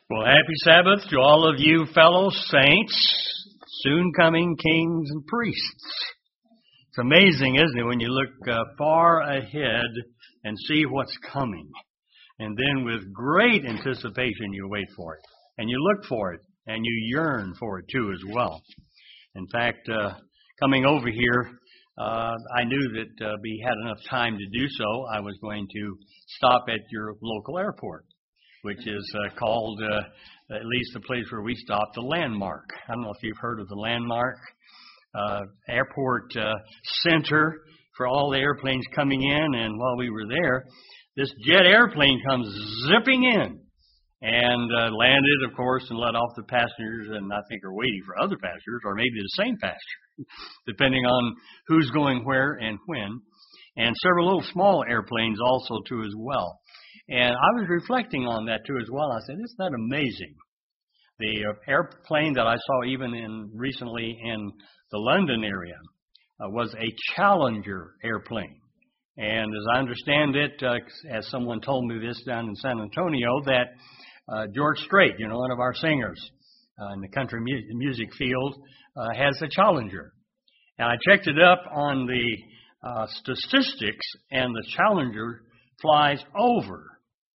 Well, happy Sabbath to all of you fellow saints, soon coming kings and priests. It's amazing, isn't it, when you look far ahead and see what's coming. And then with great anticipation you wait for it. And you look for it. And you yearn for it too as well. In fact, coming over here, I knew that we had enough time to do so. I was going to stop at your local airport, which is called, at least the place where we stopped, the Landmark. I don't know if you've heard of the Landmark Airport Center for all the airplanes coming in. And while we were there, this jet airplane comes zipping in and landed, of course, and let off the passengers, and I think are waiting for other passengers, or maybe the same passenger, depending on who's going where and when. And several little small airplanes also, too, as well. And I was reflecting on that, too, as well. I said, isn't that amazing? The airplane that I saw even recently in the London area was a Challenger airplane. And as I understand it, as someone told me this down in San Antonio, that George Strait, one of our singers in the country music field, has a Challenger. And I checked it up on the statistics, and the Challenger flies over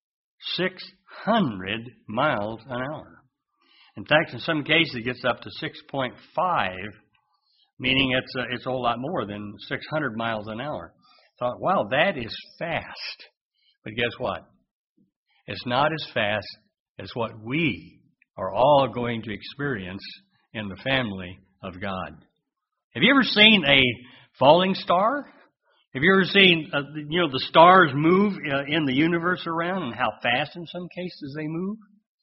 600 miles an hour. In fact, in some cases, it gets up to 6.5, meaning it's a whole lot more than 600 miles an hour. I thought, wow, that is fast. But guess what? It's not as fast as what we are all going to experience in the family of God. Have you ever seen a falling star? Have you ever seen, the stars move in the universe around and how fast in some cases they move?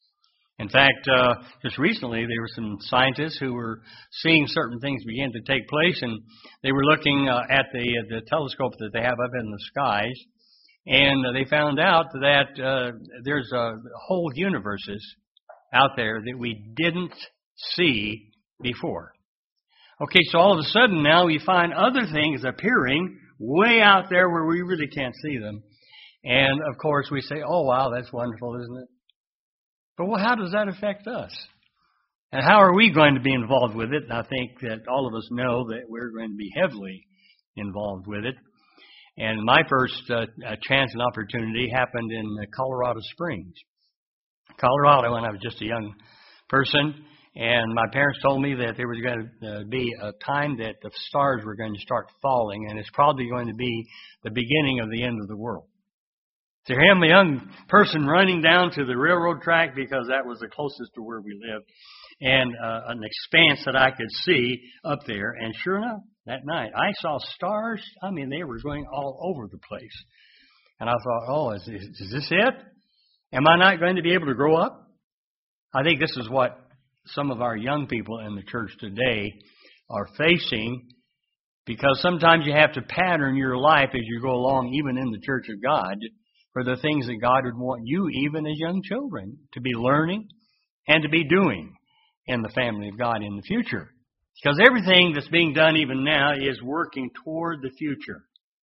In fact, just recently there were some scientists who were seeing certain things begin to take place, and they were looking at the telescope that they have up in the skies, and they found out that there's whole universes out there that we didn't see before. Okay, so all of a sudden now we find other things appearing way out there where we really can't see them. And, of course, we say, oh, wow, that's wonderful, isn't it? But well, how does that affect us? And how are we going to be involved with it? And I think that all of us know that we're going to be heavily involved with it. And my first chance and opportunity happened in Colorado Springs, Colorado, when I was just a young person. And my parents told me that there was going to be a time that the stars were going to start falling, and it's probably going to be the beginning of the end of the world. To him, a young person running down to the railroad track, because that was the closest to where we lived, and an expanse that I could see up there. And sure enough, that night, I saw stars. I mean, they were going all over the place. And I thought, oh, is this it? Am I not going to be able to grow up? I think this is what some of our young people in the church today are facing, because sometimes you have to pattern your life as you go along, even in the church of God, for the things that God would want you, even as young children, to be learning and to be doing in the family of God in the future. Because everything that's being done even now is working toward the future.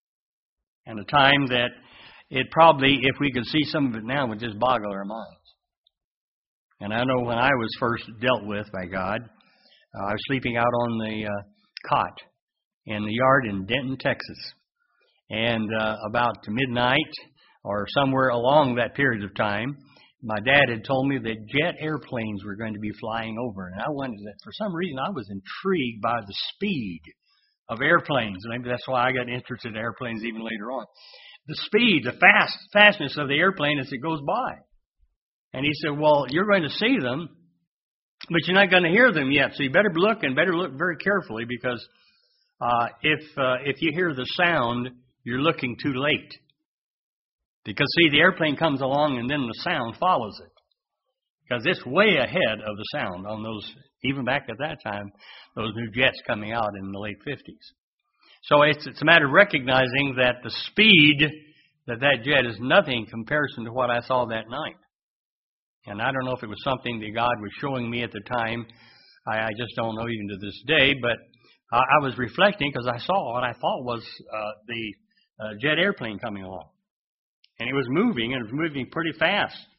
And a time that it probably, if we could see some of it now, would just boggle our minds. And I know when I was first dealt with by God, I was sleeping out on the cot in the yard in Denton, Texas. And about midnight or somewhere along that period of time, my dad had told me that jet airplanes were going to be flying over. And I wanted that. For some reason, I was intrigued by the speed of airplanes. Maybe that's why I got interested in airplanes even later on. The speed, the fastness of the airplane as it goes by. And he said, well, you're going to see them, but you're not going to hear them yet. So you better look very carefully, because if you hear the sound, you're looking too late. Because, see, the airplane comes along and then the sound follows it. Because it's way ahead of the sound on those, even back at that time, those new jets coming out in the late 50s. So it's a matter of recognizing that the speed that jet is nothing in comparison to what I saw that night. And I don't know if it was something that God was showing me at the time. I just don't know even to this day. But I was reflecting because I saw what I thought was the jet airplane coming along. And it was moving, and it was moving pretty fast.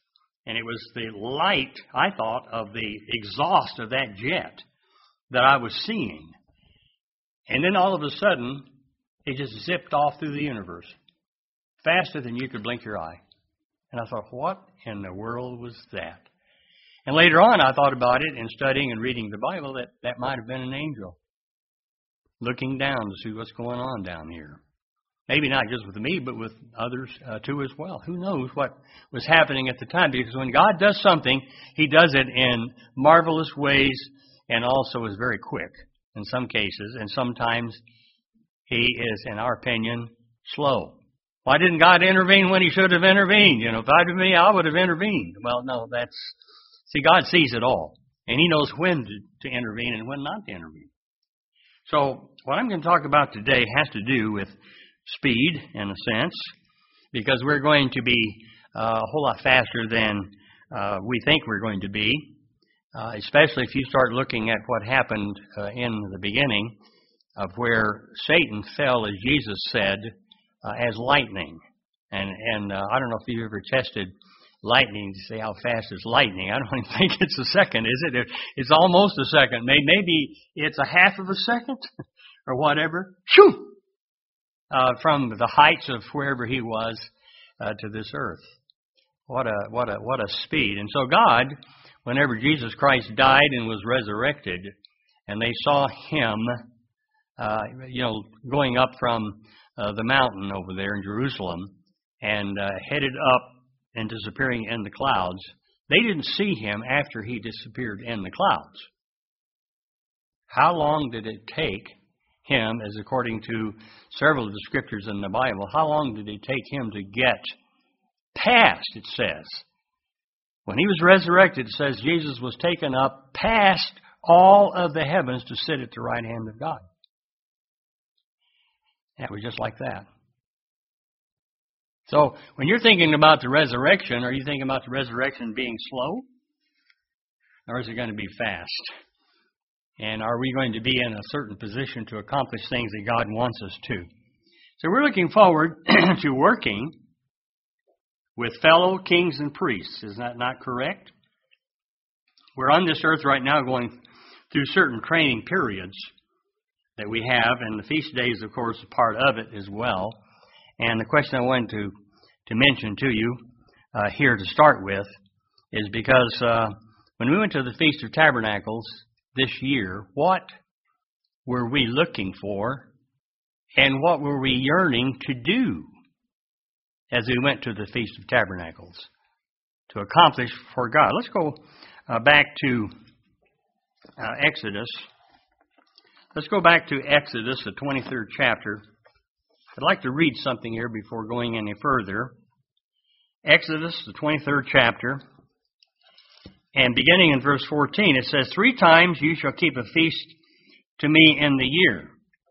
And it was the light, I thought, of the exhaust of that jet that I was seeing. And then all of a sudden, it just zipped off through the universe, faster than you could blink your eye. And I thought, what in the world was that? And later on, I thought about it in studying and reading the Bible, that might have been an angel looking down to see what's going on down here. Maybe not just with me, but with others too as well. Who knows what was happening at the time? Because when God does something, He does it in marvelous ways and also is very quick in some cases. And sometimes He is, in our opinion, slow. Why didn't God intervene when He should have intervened? You know, if I'd been me, I would have intervened. Well, no, see, God sees it all. And He knows when to intervene and when not to intervene. So what I'm going to talk about today has to do with speed, in a sense, because we're going to be a whole lot faster than we think we're going to be, especially if you start looking at what happened in the beginning of where Satan fell, as Jesus said, as lightning. And I don't know if you've ever tested lightning to see how fast is lightning. I don't even think it's a second, is it? It's almost a second. Maybe it's a half of a second or whatever. Shoo! From the heights of wherever he was to this earth. What a speed. And so God, whenever Jesus Christ died and was resurrected, and they saw Him, going up from the mountain over there in Jerusalem and headed up and disappearing in the clouds, they didn't see Him after He disappeared in the clouds. How long did it take Him, as according to several of the scriptures in the Bible, how long did it take Him to get past, it says? When He was resurrected, it says Jesus was taken up past all of the heavens to sit at the right hand of God. That was just like that. So, when you're thinking about the resurrection, are you thinking about the resurrection being slow? Or is it going to be fast? And are we going to be in a certain position to accomplish things that God wants us to? So we're looking forward to working with fellow kings and priests. Is that not correct? We're on this earth right now going through certain training periods that we have, and the feast days, of course, are part of it as well. And the question I wanted to mention to you here to start with is because when we went to the Feast of Tabernacles this year, what were we looking for and what were we yearning to do as we went to the Feast of Tabernacles to accomplish for God? Let's go back to Exodus. Let's go back to Exodus, the 23rd chapter. I'd like to read something here before going any further. Exodus, the 23rd chapter. And beginning in verse 14, it says, 3 times you shall keep a feast to me in the year.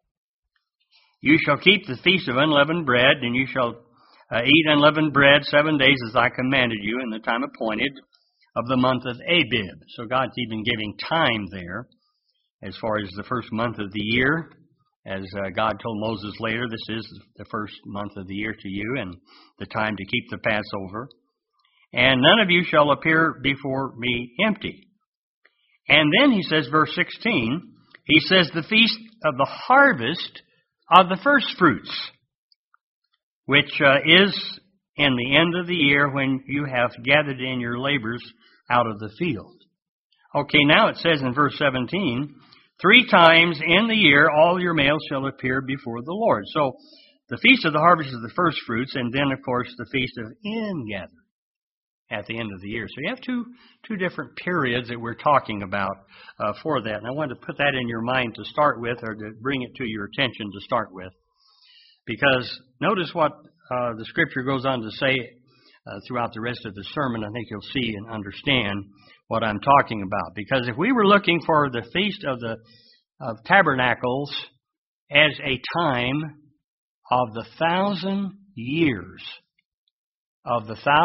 You shall keep the feast of unleavened bread, and you shall eat unleavened bread 7 days as I commanded you in the time appointed of the month of Abib. So God's even giving time there as far as the first month of the year. As God told Moses later, this is the first month of the year to you and the time to keep the Passover. And none of you shall appear before me empty. And then he says, verse 16, he says, the feast of the harvest of the first fruits, which is in the end of the year when you have gathered in your labors out of the field. Okay, now it says in verse 17, 3 times in the year all your males shall appear before the Lord. So the feast of the harvest is the first fruits, and then, of course, the feast of ingathering at the end of the year. So you have two different periods that we're talking about for that. And I wanted to put that in your mind to start with, or to bring it to your attention to start with. Because notice what the Scripture goes on to say throughout the rest of the sermon. I think you'll see and understand what I'm talking about. Because if we were looking for the Feast of Tabernacles as a time of the 1,000 years, or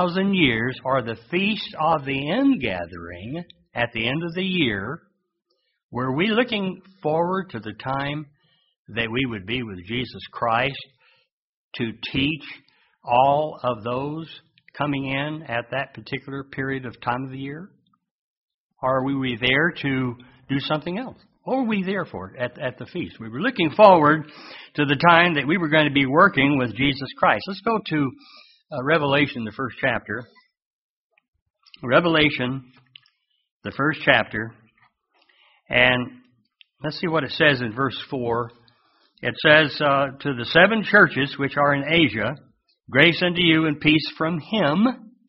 the Feast of the Ingathering at the end of the year, were we looking forward to the time that we would be with Jesus Christ to teach all of those coming in at that particular period of time of the year? Or were we there to do something else? What were we there for at the feast? We were looking forward to the time that we were going to be working with Jesus Christ. Let's go to Revelation, the first chapter. Revelation, the first chapter. And let's see what it says in verse 4. It says, to the 7 churches which are in Asia, grace unto you and peace from Him,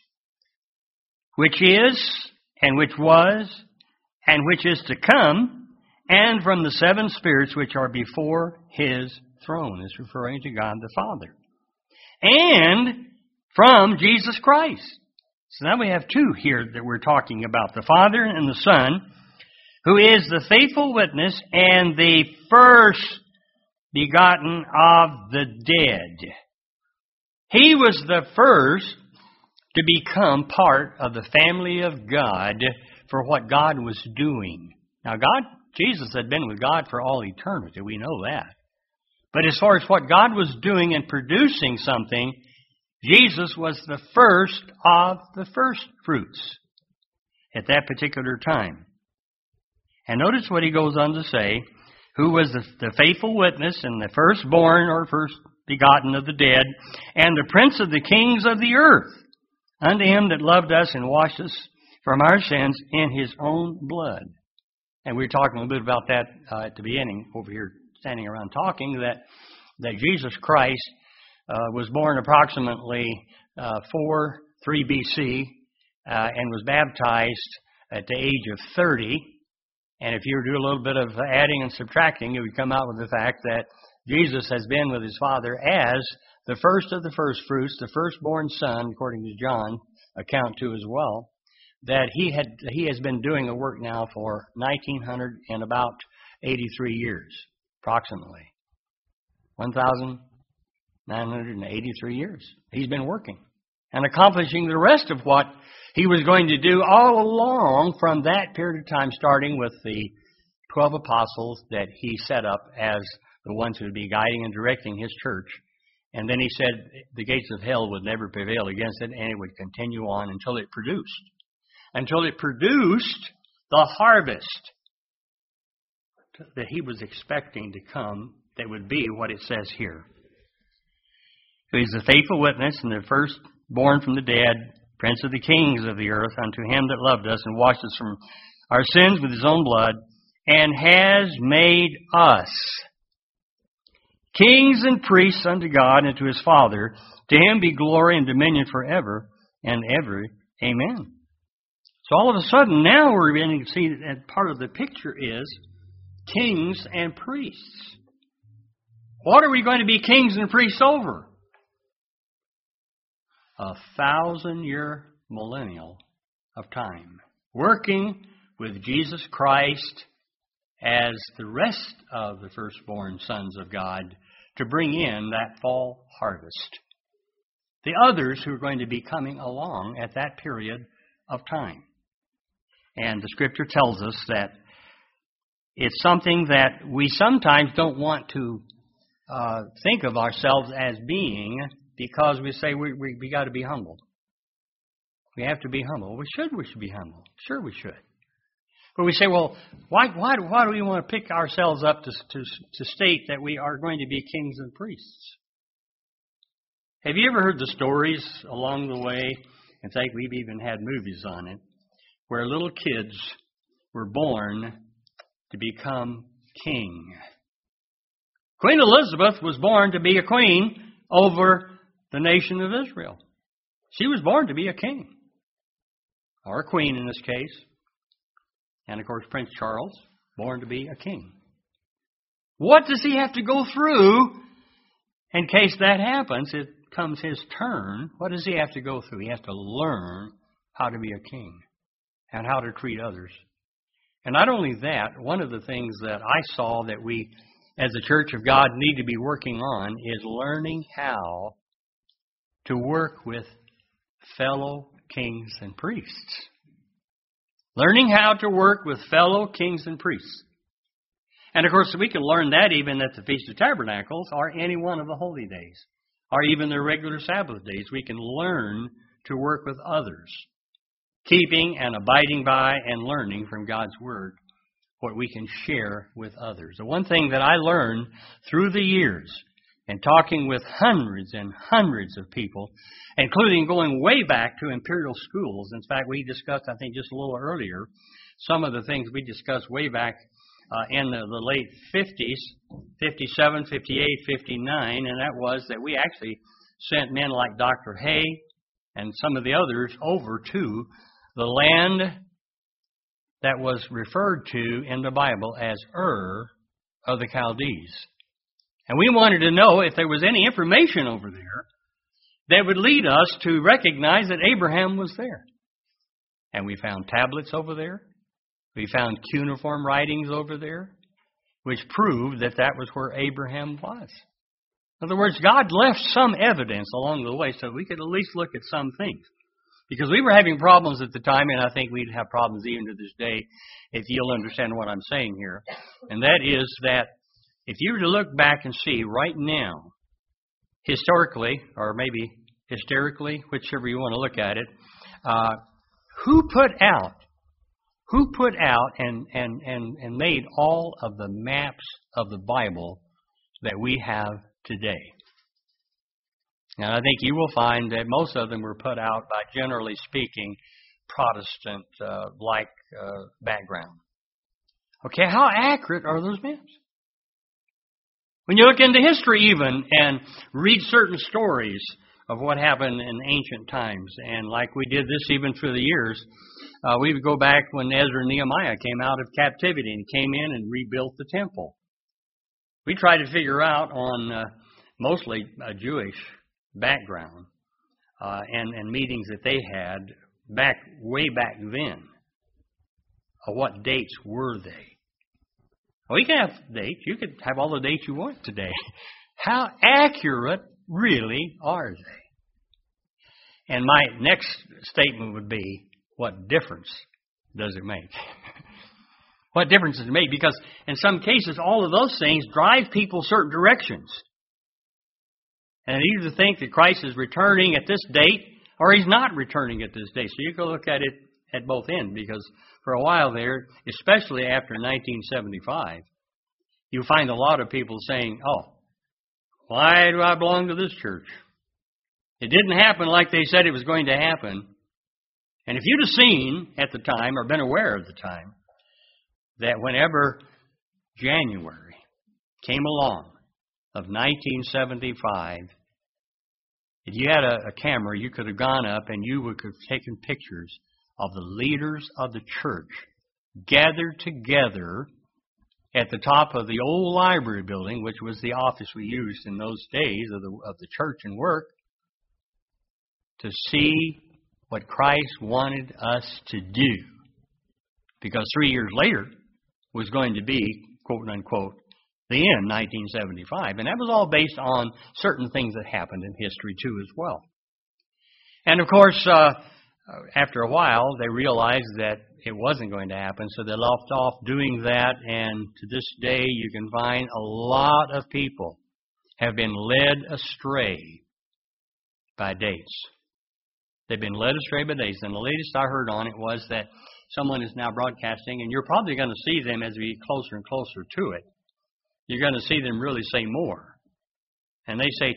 which is, and which was, and which is to come, and from the 7 spirits which are before His throne. It's referring to God the Father. And from Jesus Christ. So now we have 2 here that we're talking about, the Father and the Son, who is the faithful witness and the first begotten of the dead. He was the first to become part of the family of God for what God was doing. Now, Jesus had been with God for all eternity. We know that. But as far as what God was doing and producing something, Jesus was the first of the first fruits at that particular time. And notice what he goes on to say, who was the faithful witness and the firstborn or first begotten of the dead, and the prince of the kings of the earth, unto Him that loved us and washed us from our sins in His own blood. And we were talking a little bit about that at the beginning, over here standing around talking, that Jesus Christ was born approximately 403 BC and was baptized at the age of 30. And if you were to do a little bit of adding and subtracting, you would come out with the fact that Jesus has been with His Father as the first of the first fruits, the firstborn son, according to John, account 2 as well, that he has been doing a work now for 1,983 years, approximately. 1,983 years. He's been working and accomplishing the rest of what He was going to do all along from that period of time, starting with the 12 apostles that He set up as the ones who would be guiding and directing His church. And then He said the gates of hell would never prevail against it, and it would continue on until it produced. Until it produced the harvest that He was expecting to come, that would be what it says here. So He's the faithful witness and the firstborn from the dead, Prince of the kings of the earth, unto Him that loved us and washed us from our sins with His own blood, and has made us kings and priests unto God and to His Father. To Him be glory and dominion forever and ever. Amen. So all of a sudden, now we're beginning to see that part of the picture is kings and priests. What are we going to be kings and priests over? 1,000-year millennial of time, working with Jesus Christ as the rest of the firstborn sons of God to bring in that fall harvest. The others who are going to be coming along at that period of time. And the Scripture tells us that it's something that we sometimes don't want to think of ourselves as being, because we say we got to be humble. We have to be humble. We should be humble. Sure we should. But we say, well, why do we want to pick ourselves up to state that we are going to be kings and priests? Have you ever heard the stories along the way? In fact, we've even had movies on it, where little kids were born to become king. Queen Elizabeth was born to be a queen over the nation of Israel. She was born to be a king, or a queen in this case. And of course, Prince Charles, born to be a king. What does he have to go through in case that happens? It comes his turn. What does he have to go through? He has to learn how to be a king and how to treat others. And not only that, one of the things that I saw that we, as a church of God, need to be working on is learning how to work with fellow kings and priests. Learning how to work with fellow kings and priests. And of course, we can learn that even at the Feast of Tabernacles or any one of the holy days, or even the regular Sabbath days. We can learn to work with others, keeping and abiding by and learning from God's Word what we can share with others. The one thing that I learned through the years and talking with hundreds and hundreds of people, including going way back to imperial schools. In fact, we discussed, I think just a little earlier, some of the things we discussed way back in the late 50s, 57, 58, 59, and that was that we actually sent men like Dr. Hay and some of the others over to the land that was referred to in the Bible as Ur of the Chaldees. And we wanted to know if there was any information over there that would lead us to recognize that Abraham was there. And we found tablets over there. We found cuneiform writings over there, which proved that that was where Abraham was. In other words, God left some evidence along the way so we could at least look at some things. Because we were having problems at the time, and I think we'd have problems even to this day if you'll understand what I'm saying here. And that is that if you were to look back and see right now, historically, or maybe hysterically, whichever you want to look at it, who put out and made all of the maps of the Bible that we have today? And I think you will find that most of them were put out by, generally speaking, Protestant-like background. Okay, how accurate are those maps? When you look into history even and read certain stories of what happened in ancient times, and like we did this even through the years, we would go back when Ezra and Nehemiah came out of captivity and came in and rebuilt the temple. We tried to figure out on mostly a Jewish background and meetings that they had way back then. What dates were they? Well, you can have dates. You could have all the dates you want today. How accurate really are they? And my next statement would be, what difference does it make? What difference does it make? Because in some cases, all of those things drive people certain directions. And you either think that Christ is returning at this date or He's not returning at this date. So you can look at it at both ends, because for a while there, especially after 1975, you find a lot of people saying, oh, why do I belong to this church? It didn't happen like they said it was going to happen. And if you'd have seen at the time, or been aware at the time, that whenever January came along of 1975, if you had a camera, you could have gone up and you could have taken pictures of the leaders of the church gathered together at the top of the old library building, which was the office we used in those days of the church and work, to see what Christ wanted us to do. Because 3 years later was going to be, quote unquote, the end, 1975. And that was all based on certain things that happened in history too as well. And of course, after a while, they realized that it wasn't going to happen, so they left off doing that, and to this day, you can find a lot of people have been led astray by dates. They've been led astray by dates, and the latest I heard on it was that someone is now broadcasting, and you're probably going to see them as we get closer and closer to it. You're going to see them really say more. And they say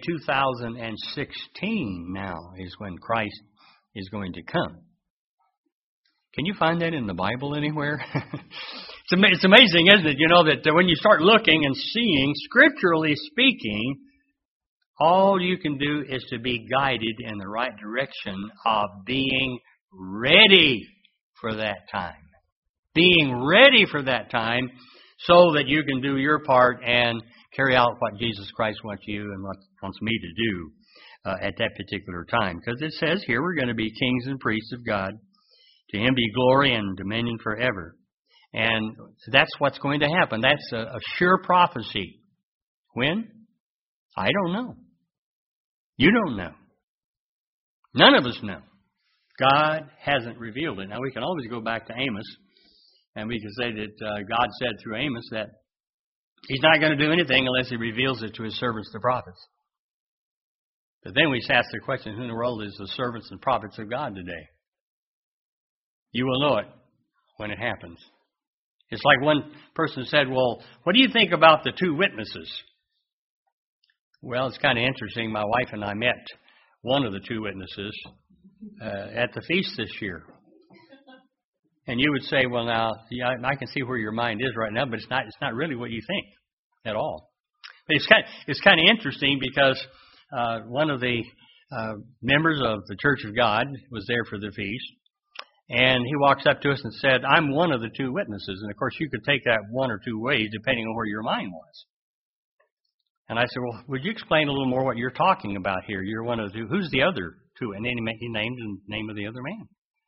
2016 now is when Christ is going to come. Can you find that in the Bible anywhere? It's amazing, isn't it? You know, that when you start looking and seeing, scripturally speaking, all you can do is to be guided in the right direction of being ready for that time. Being ready for that time so that you can do your part and carry out what Jesus Christ wants you and wants me to do at that particular time. Because it says here we're going to be kings and priests of God. To Him be glory and dominion forever. And that's what's going to happen. That's a sure prophecy. When? I don't know. You don't know. None of us know. God hasn't revealed it. Now, we can always go back to Amos, and we can say that God said through Amos that He's not going to do anything unless He reveals it to His servants, the prophets. But then we ask the question, who in the world is the servants and prophets of God today? You will know it when it happens. It's like one person said, well, what do you think about the two witnesses? Well, it's kind of interesting. My wife and I met one of the two witnesses at the feast this year. And you would say, well, now, yeah, I can see where your mind is right now, but it's not really what you think at all. But it's kind of interesting because one of the members of the Church of God was there for the feast. And he walks up to us and said, I'm one of the two witnesses. And, of course, you could take that one or two ways depending on where your mind was. And I said, well, would you explain a little more what you're talking about here? You're one of the two. Who's the other two? And then he named the name of the other man.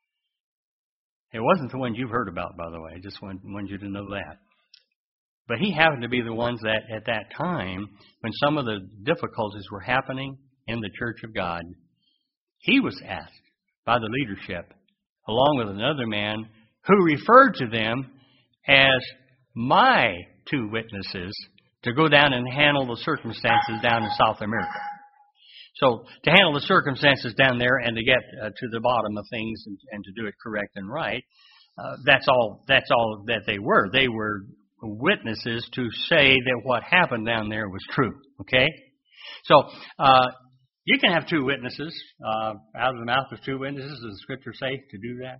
It wasn't the ones you've heard about, by the way. I just wanted you to know that. But he happened to be the ones that, at that time, when some of the difficulties were happening in the Church of God, he was asked by the leadership, along with another man, who referred to them as my two witnesses, to go down and handle the circumstances down in South America. So to handle the circumstances down there and to get to the bottom of things and to do it correct and right, that's all that they were. They were witnesses to say that what happened down there was true. Okay? So you can have two witnesses. Out of the mouth of two witnesses, does the Scripture say to do that?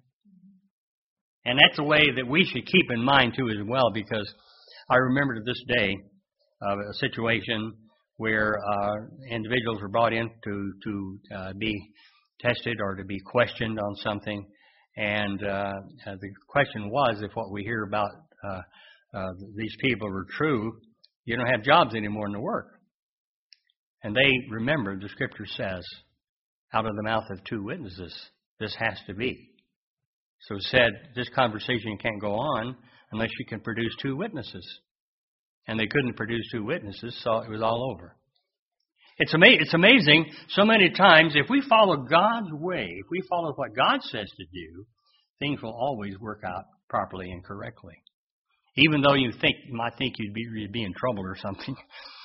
And that's a way that we should keep in mind too as well, because I remember to this day a situation where individuals were brought in to be tested or to be questioned on something. And the question was, if what we hear about these people are true, you don't have jobs anymore in the work. And they remembered the Scripture says, out of the mouth of two witnesses, this has to be. So it said, this conversation can't go on unless you can produce two witnesses. And they couldn't produce two witnesses, so it was all over. It's amazing so many times, if we follow God's way, if we follow what God says to do, things will always work out properly and correctly. Even though you might think you'd be in trouble or something.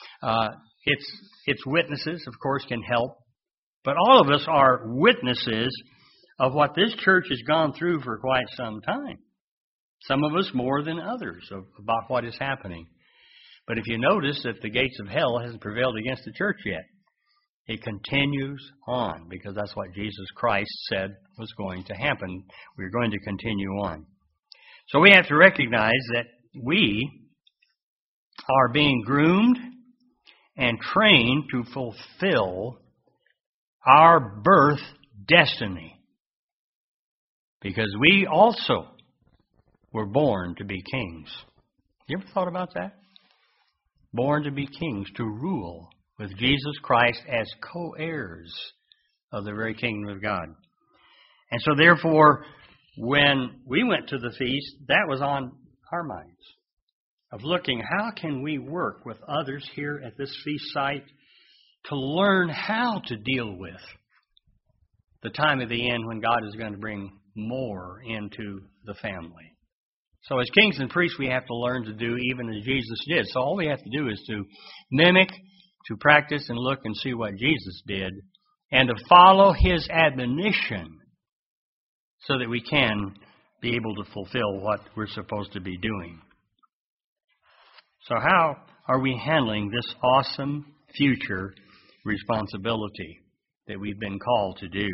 It's witnesses, of course, can help. But all of us are witnesses of what this church has gone through for quite some time. Some of us more than others about what is happening. But if you notice that the gates of hell hasn't prevailed against the church yet, it continues on because that's what Jesus Christ said was going to happen. We're going to continue on. So we have to recognize that we are being groomed and trained to fulfill our birth destiny. Because we also were born to be kings. You ever thought about that? Born to be kings, to rule with Jesus Christ as co-heirs of the very kingdom of God. And so therefore, when we went to the feast, that was on our minds. Of looking, how can we work with others here at this feast site to learn how to deal with the time of the end when God is going to bring more into the family. So as kings and priests, we have to learn to do even as Jesus did. So all we have to do is to mimic, to practice and look and see what Jesus did, and to follow His admonition so that we can be able to fulfill what we're supposed to be doing. So how are we handling this awesome future responsibility that we've been called to do?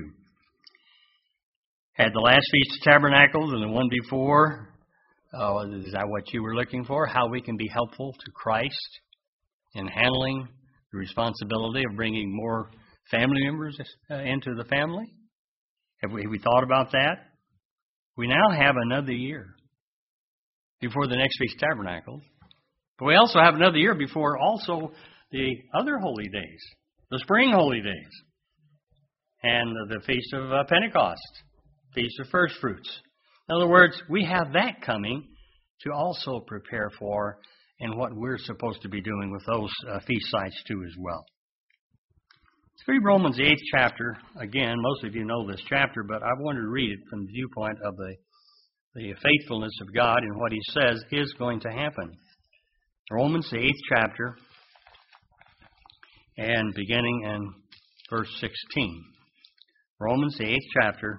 Had the last Feast of Tabernacles and the one before, is that what you were looking for? How we can be helpful to Christ in handling the responsibility of bringing more family members into the family? Have we thought about that? We now have another year before the next Feast of Tabernacles. But we also have another year before also the other holy days, the spring holy days, and the Feast of Pentecost, Feast of First Fruits. In other words, we have that coming to also prepare for and what we're supposed to be doing with those feast sites too as well. Let's read Romans the 8th chapter. Again, most of you know this chapter, but I wanted to read it from the viewpoint of the faithfulness of God and what He says is going to happen. Romans the 8th chapter, and beginning in verse 16. Romans, the 8th chapter,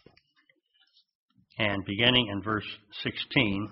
and beginning in verse 16.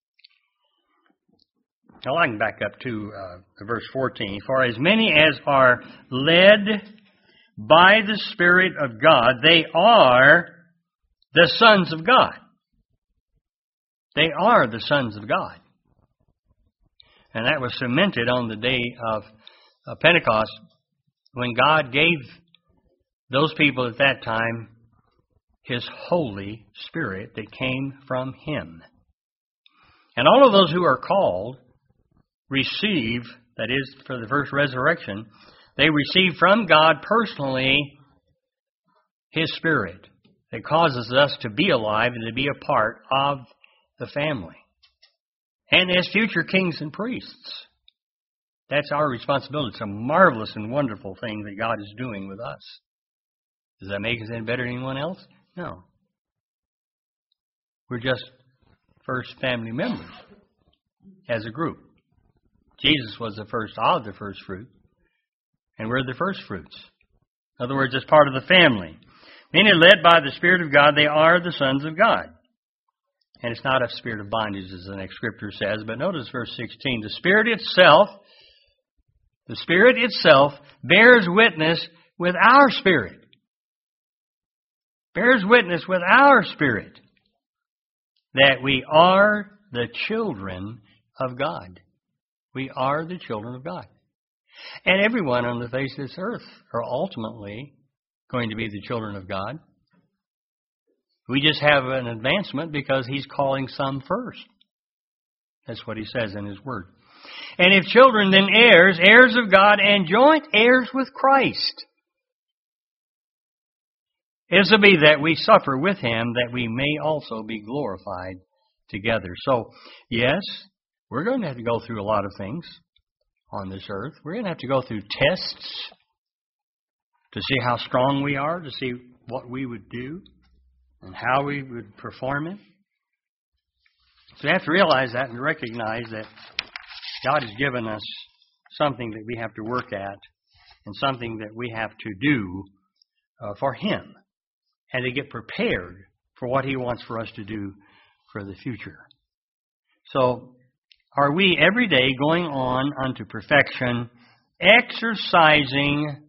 Now I can back up to verse 14. For as many as are led by the Spirit of God, they are the sons of God. They are the sons of God. And that was cemented on the day of Pentecost, when God gave those people at that time His Holy Spirit that came from Him. And all of those who are called receive, that is, for the first resurrection, they receive from God personally His Spirit that causes us to be alive and to be a part of the family. And as future kings and priests. That's our responsibility. It's a marvelous and wonderful thing that God is doing with us. Does that make us any better than anyone else? No. We're just first family members as a group. Jesus was the first of the first fruit, and we're the first fruits. In other words, as part of the family. Many led by the Spirit of God, they are the sons of God. And it's not a spirit of bondage, as the next scripture says, but notice verse 16. The Spirit itself bears witness with our spirit. Bears witness with our spirit that we are the children of God. We are the children of God. And everyone on the face of this earth are ultimately going to be the children of God. We just have an advancement because He's calling some first. That's what He says in His Word. And if children, then heirs, heirs of God, and joint heirs with Christ. If so be that we suffer with Him, that we may also be glorified together. So, yes, we're going to have to go through a lot of things on this earth. We're going to have to go through tests to see how strong we are, to see what we would do and how we would perform it. So we have to realize that and recognize that God has given us something that we have to work at and something that we have to do for Him and to get prepared for what He wants for us to do for the future. So, are we every day going on unto perfection, exercising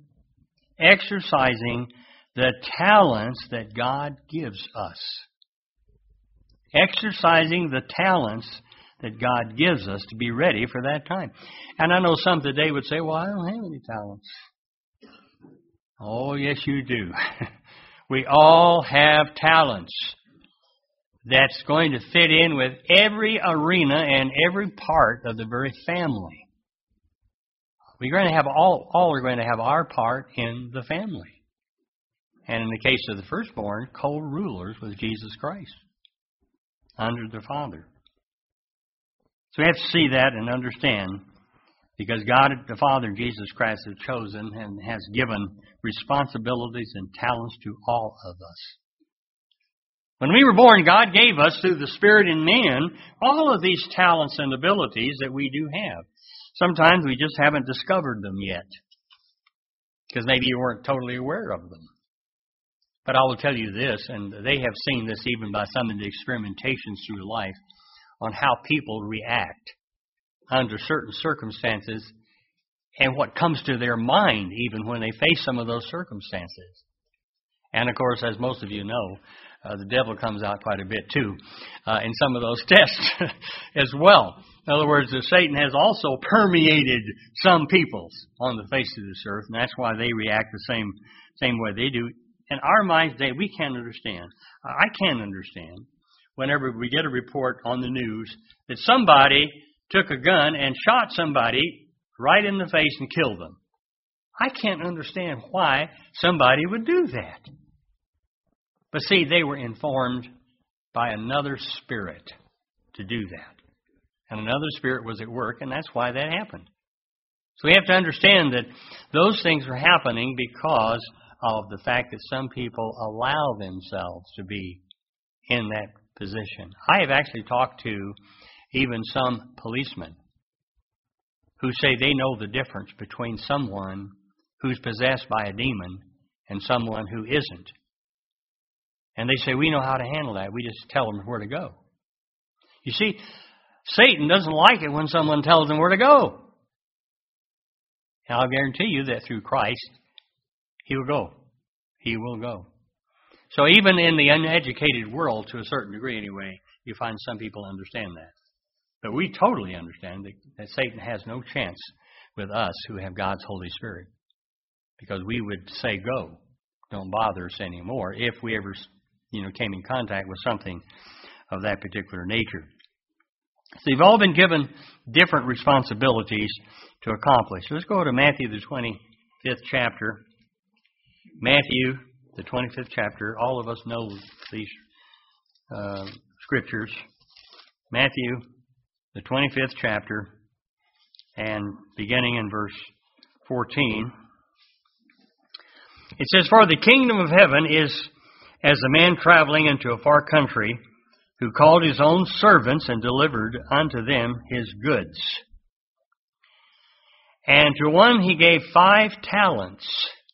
the talents that God gives us? Exercising the talents that God gives us to be ready for that time. And I know some today would say, well, I don't have any talents. Oh, yes, you do. We all have talents that's going to fit in with every arena and every part of the very family. We're going to have all are going to have our part in the family. And in the case of the firstborn, co-rulers with Jesus Christ under the Father. So we have to see that and understand, because God the Father and Jesus Christ have chosen and has given responsibilities and talents to all of us. When we were born, God gave us, through the Spirit in man, all of these talents and abilities that we do have. Sometimes we just haven't discovered them yet, because maybe you weren't totally aware of them. But I will tell you this, and they have seen this even by some of the experimentations through life, on how people react under certain circumstances and what comes to their mind even when they face some of those circumstances. And of course, as most of you know, the devil comes out quite a bit too in some of those tests as well. In other words, Satan has also permeated some peoples on the face of this earth, and that's why they react the same way they do. In our minds today, we can't understand. I can't understand whenever we get a report on the news that somebody took a gun and shot somebody right in the face and killed them. I can't understand why somebody would do that. But see, they were informed by another spirit to do that. And another spirit was at work, and that's why that happened. So we have to understand that those things are happening because of the fact that some people allow themselves to be in that position. I have actually talked to even some policemen who say they know the difference between someone who's possessed by a demon and someone who isn't. And they say, we know how to handle that. We just tell them where to go. You see, Satan doesn't like it when someone tells him where to go. And I'll guarantee you that through Christ, he will go. He will go. So even in the uneducated world, to a certain degree anyway, you find some people understand that. But we totally understand that Satan has no chance with us who have God's Holy Spirit. Because we would say, go, don't bother us anymore, if we ever came in contact with something of that particular nature. So they've all been given different responsibilities to accomplish. Let's go to Matthew, the 25th chapter. Matthew, the 25th chapter. All of us know these scriptures. Matthew, the 25th chapter, and beginning in verse 14. It says, "For the kingdom of heaven is as a man traveling into a far country, who called his own servants and delivered unto them his goods. And to one he gave 5 talents,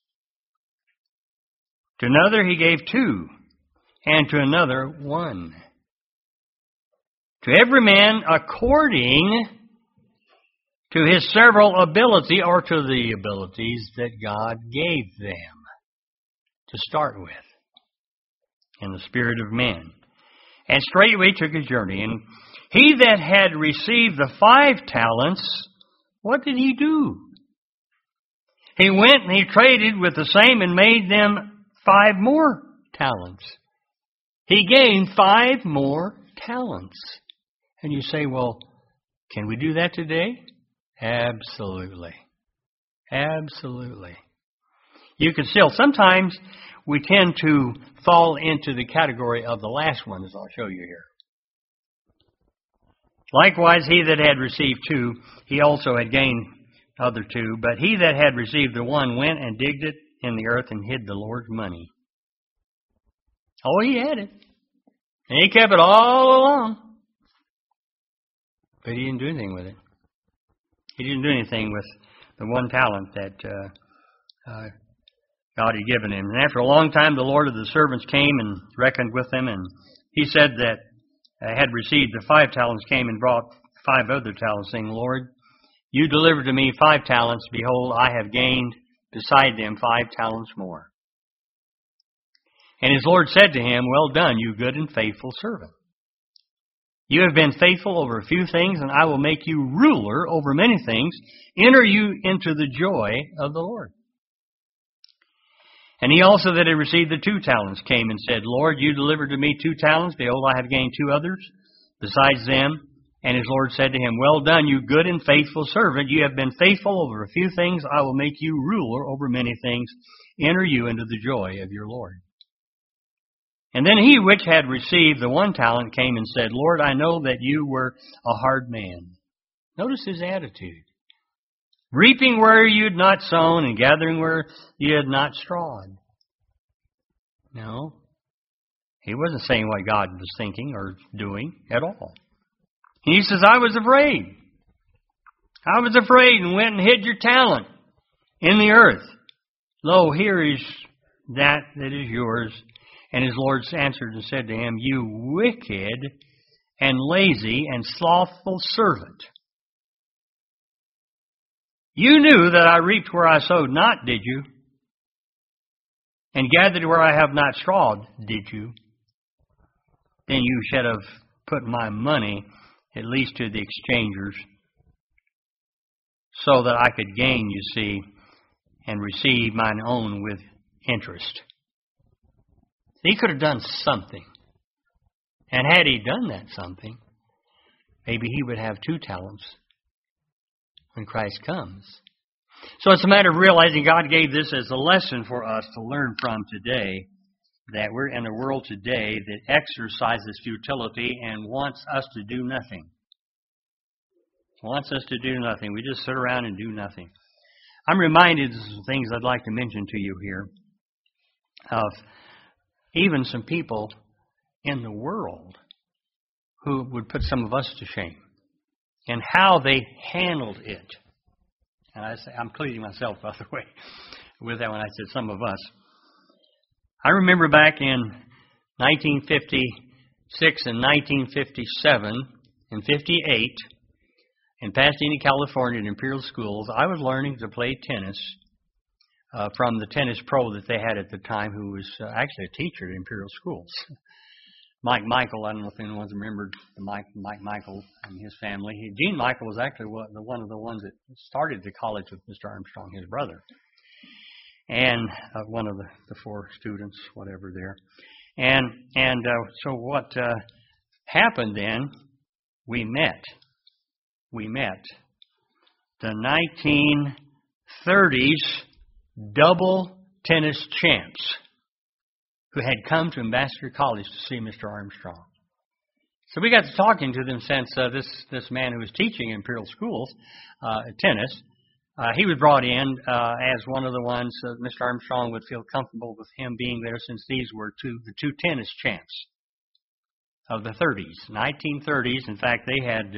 to another he gave 2, and to another 1. To every man according to his several ability, or to the abilities that God gave them to start with, in the spirit of men. And straightway took his journey. And he that had received the 5 talents, what did he do? He went and he traded with the same and made them 5 more talents. He gained 5 more talents. And you say, well, can we do that today? Absolutely. Absolutely. You can still, sometimes we tend to fall into the category of the last one, as I'll show you here. Likewise, he that had received 2, he also had gained other 2. But he that had received the 1 went and digged it in the earth and hid the Lord's money. Oh, he had it. And he kept it all along. But he didn't do anything with it. He didn't do anything with the 1 talent that God had given him. And after a long time, the Lord of the servants came and reckoned with them. And he said that had received the 5 talents, came and brought 5 other talents, saying, Lord, you delivered to me 5 talents. Behold, I have gained beside them 5 talents more. And his Lord said to him, well done, you good and faithful servant. You have been faithful over a few things, and I will make you ruler over many things. Enter you into the joy of the Lord. And he also that had received the 2 talents came and said, Lord, you delivered to me 2 talents. Behold, I have gained 2 others besides them. And his Lord said to him, well done, you good and faithful servant. You have been faithful over a few things. I will make you ruler over many things. Enter you into the joy of your Lord. And then he which had received the 1 talent came and said, Lord, I know that you were a hard man. Notice his attitude. Reaping where you had not sown and gathering where you had not strawed. No. He wasn't saying what God was thinking or doing at all. He says, I was afraid. I was afraid and went and hid your talent in the earth. Lo, here is that is yours. And his Lord answered and said to him, you wicked and lazy and slothful servant. You knew that I reaped where I sowed not, did you? And gathered where I have not strawed, did you? Then you should have put my money at least to the exchangers, so that I could gain, you see, and receive mine own with interest. He could have done something. And had he done that something, maybe he would have 2 talents when Christ comes. So it's a matter of realizing God gave this as a lesson for us to learn from today, that we're in a world today that exercises futility and wants us to do nothing. Wants us to do nothing. We just sit around and do nothing. I'm reminded of some things I'd like to mention to you here of even some people in the world who would put some of us to shame and how they handled it. And I'm including myself, by the way, with that when I said some of us. I remember back in 1956 and 1957 and 58 in Pasadena, California, at Imperial Schools, I was learning to play tennis from the tennis pro that they had at the time, who was actually a teacher at Imperial Schools. Mike Michael, I don't know if anyone's remembered Mike Michael and his family. Gene Michael was actually one of the ones that started the college with Mr. Armstrong, his brother, and one of the four students, whatever there. And so what happened then? We met the 1930s double tennis champs who had come to Ambassador College to see Mr. Armstrong. So we got to talking to them since this man who was teaching in Imperial Schools tennis, he was brought in as one of the ones Mr. Armstrong would feel comfortable with him being there, since these were the two tennis champs of the 30s, 1930s. In fact, they had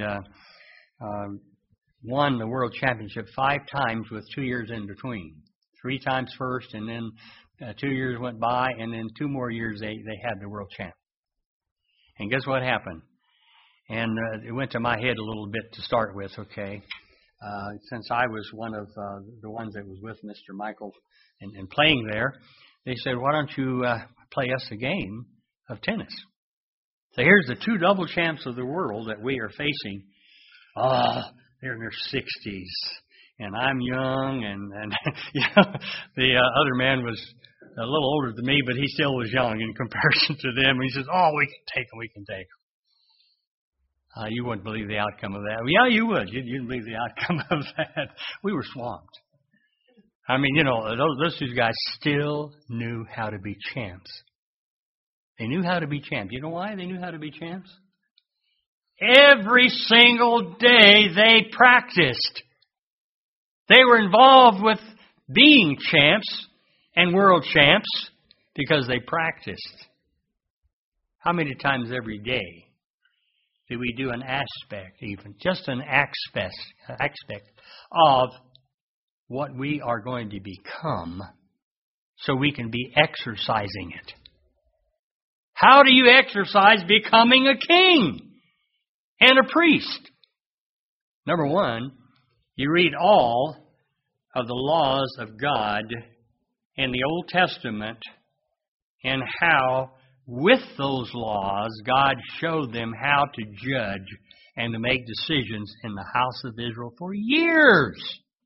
won the world championship 5 times with 2 years in between. 3 times first, and then 2 years went by, and then 2 more years they had the world champ. And guess what happened? And it went to my head a little bit to start with, okay. Since I was one of the ones that was with Mr. Michael and playing there, they said, why don't you play us a game of tennis? So here's the 2 double champs of the world that we are facing. They're in their 60s. And I'm young, and you know, the other man was a little older than me, but he still was young in comparison to them. And he says, we can take them. You wouldn't believe the outcome of that. Well, yeah, you would. You'd believe the outcome of that. We were swamped. I mean, you know, those 2 guys still knew how to be champs. They knew how to be champs. You know why they knew how to be champs? Every single day they practiced. They were involved with being champs and world champs because they practiced. How many times every day do we do an aspect, even just an aspect of what we are going to become, so we can be exercising it? How do you exercise becoming a king and a priest? Number 1, you read all of the laws of God in the Old Testament, and how with those laws God showed them how to judge and to make decisions in the house of Israel for years.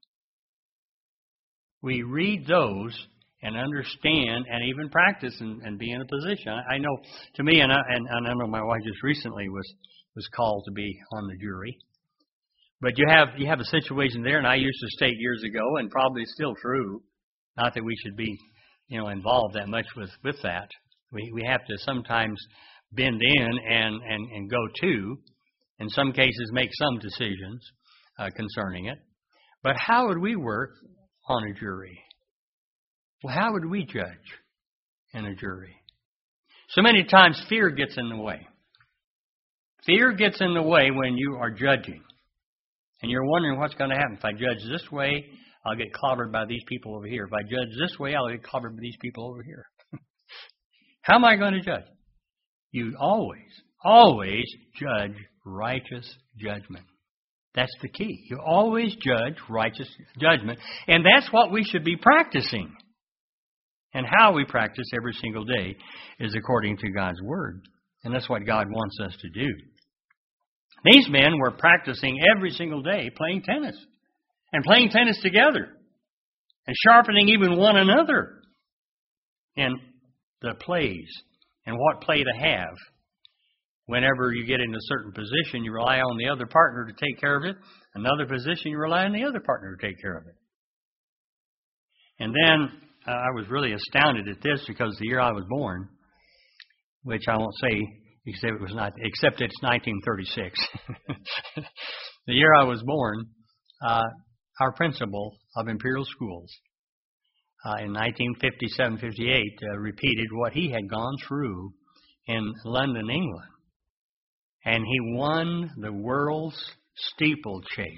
We read those and understand and even practice and be in a position. I know, to me, and I know my wife just recently was called to be on the jury. But you have a situation there, and I used to state years ago, and probably still true, not that we should be, involved that much with that. We have to sometimes bend in and go to, in some cases make some decisions concerning it. But how would we work on a jury? Well, how would we judge in a jury? So many times fear gets in the way. Fear gets in the way when you are judging. And you're wondering what's going to happen. If I judge this way, I'll get clobbered by these people over here. If I judge this way, I'll get clobbered by these people over here. How am I going to judge? You always judge righteous judgment. That's the key. You always judge righteous judgment. And that's what we should be practicing. And how we practice every single day is according to God's Word. And that's what God wants us to do. These men were practicing every single day playing tennis. And playing tennis together. And sharpening even one another in the plays. And what play to have. Whenever you get in a certain position, you rely on the other partner to take care of it. Another position, you rely on the other partner to take care of it. And then I was really astounded at this, because the year I was born, which I won't say except it's 1936. The year I was born, our principal of Imperial Schools in 1957-58 repeated what he had gone through in London, England. And he won the world's steeplechase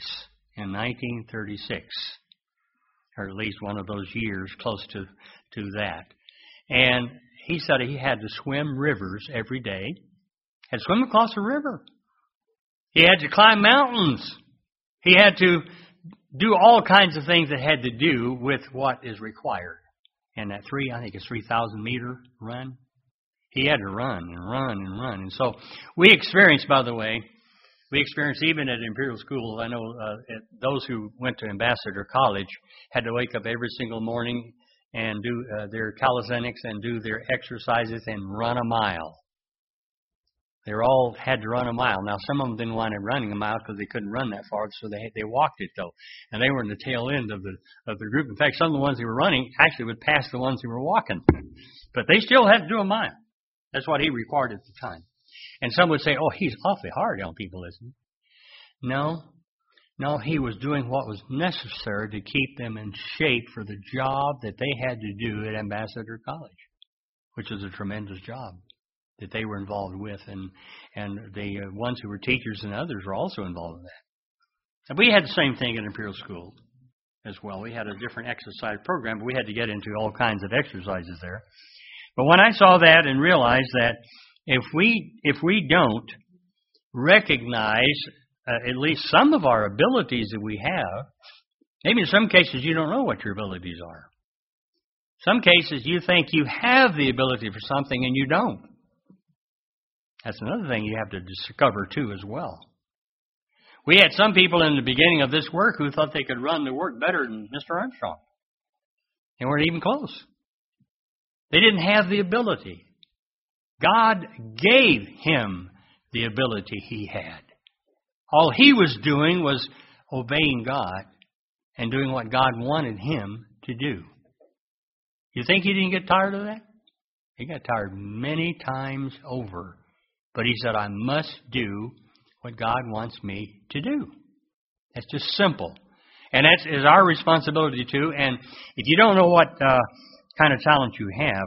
in 1936, or at least one of those years close to that. And he said he had to swim rivers every day, had to swim across the river. He had to climb mountains. He had to do all kinds of things that had to do with what is required. And that 3,000 meter run, he had to run and run and run. And so we experienced, by the way, even at Imperial School, I know those who went to Ambassador College had to wake up every single morning and do their calisthenics and do their exercises and run a mile. They all had to run a mile. Now, some of them didn't wind up running a mile because they couldn't run that far, so they walked it, though. And they were in the tail end of the group. In fact, some of the ones who were running actually would pass the ones who were walking. But they still had to do a mile. That's what he required at the time. And some would say, oh, he's awfully hard on people, isn't he? No, he was doing what was necessary to keep them in shape for the job that they had to do at Ambassador College, which was a tremendous job that they were involved with. And the ones who were teachers and others were also involved in that. And we had the same thing at Imperial School as well. We had a different exercise program, but we had to get into all kinds of exercises there. But when I saw that and realized that if we don't recognize at least some of our abilities that we have, maybe in some cases you don't know what your abilities are. Some cases you think you have the ability for something and you don't. That's another thing you have to discover too as well. We had some people in the beginning of this work who thought they could run the work better than Mr. Armstrong. They weren't even close. They didn't have the ability. God gave him the ability he had. All he was doing was obeying God and doing what God wanted him to do. You think he didn't get tired of that? He got tired many times over. But he said, I must do what God wants me to do. That's just simple. And that is our responsibility too. And if you don't know what kind of talent you have,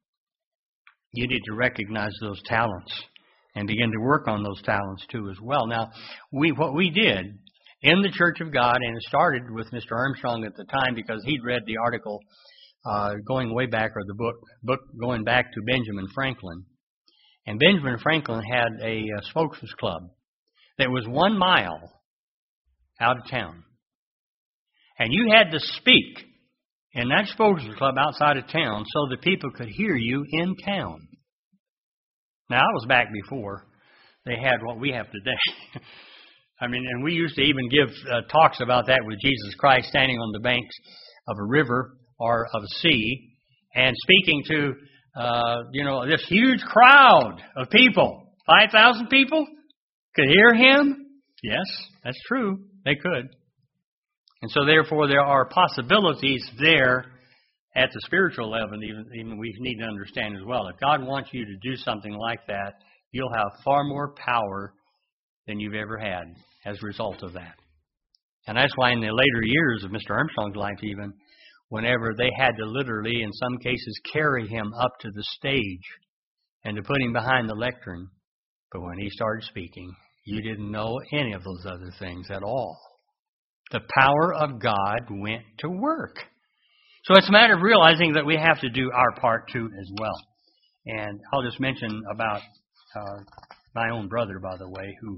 you need to recognize those talents and begin to work on those talents too as well. Now, what we did in the Church of God, and it started with Mr. Armstrong at the time because he'd read the article going way back, or the book going back to Benjamin Franklin. And Benjamin Franklin had a spokesman's club that was 1 mile out of town. And you had to speak in that spokesman's club outside of town so that people could hear you in town. Now, I was back before they had what we have today. I mean, and we used to even give talks about that with Jesus Christ standing on the banks of a river or of a sea and speaking to, this huge crowd of people. 5,000 people could hear him? Yes, that's true. They could. And so, therefore, there are possibilities there at the spiritual level, even we need to understand as well. If God wants you to do something like that, you'll have far more power than you've ever had as a result of that. And that's why in the later years of Mr. Armstrong's life even, whenever they had to literally, in some cases, carry him up to the stage and to put him behind the lectern, but when he started speaking, you didn't know any of those other things at all. The power of God went to work. So it's a matter of realizing that we have to do our part too as well. And I'll just mention about my own brother, by the way, who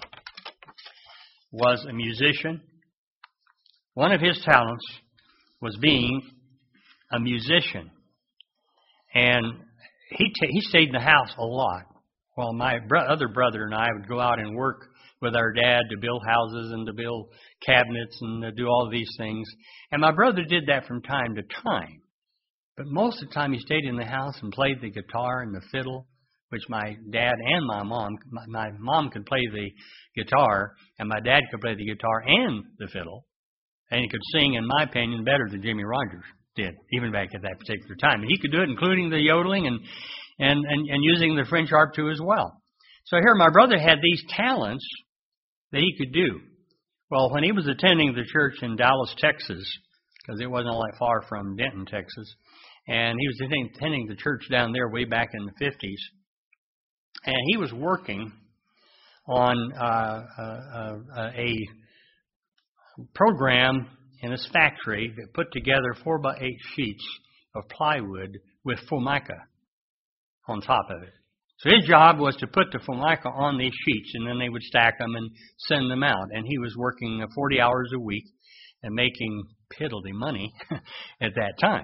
was a musician. One of his talents was being a musician. And he stayed in the house a lot. While my other brother and I would go out and work with our dad to build houses and to build cabinets and to do all of these things. And my brother did that from time to time. But most of the time he stayed in the house and played the guitar and the fiddle, which my dad and my mom could play the guitar, and my dad could play the guitar and the fiddle. And he could sing, in my opinion, better than Jimmy Rogers did, even back at that particular time. And he could do it, including the yodeling and using the French harp too as well. So here my brother had these talents that he could do. Well, when he was attending the church in Dallas, Texas, because it wasn't all that far from Denton, Texas, and he was attending the church down there way back in the 50s, and he was working on program in this factory that put together 4x8 sheets of plywood with formica on top of it. So his job was to put the formica on these sheets, and then they would stack them and send them out. And he was working 40 hours a week and making piddly money at that time.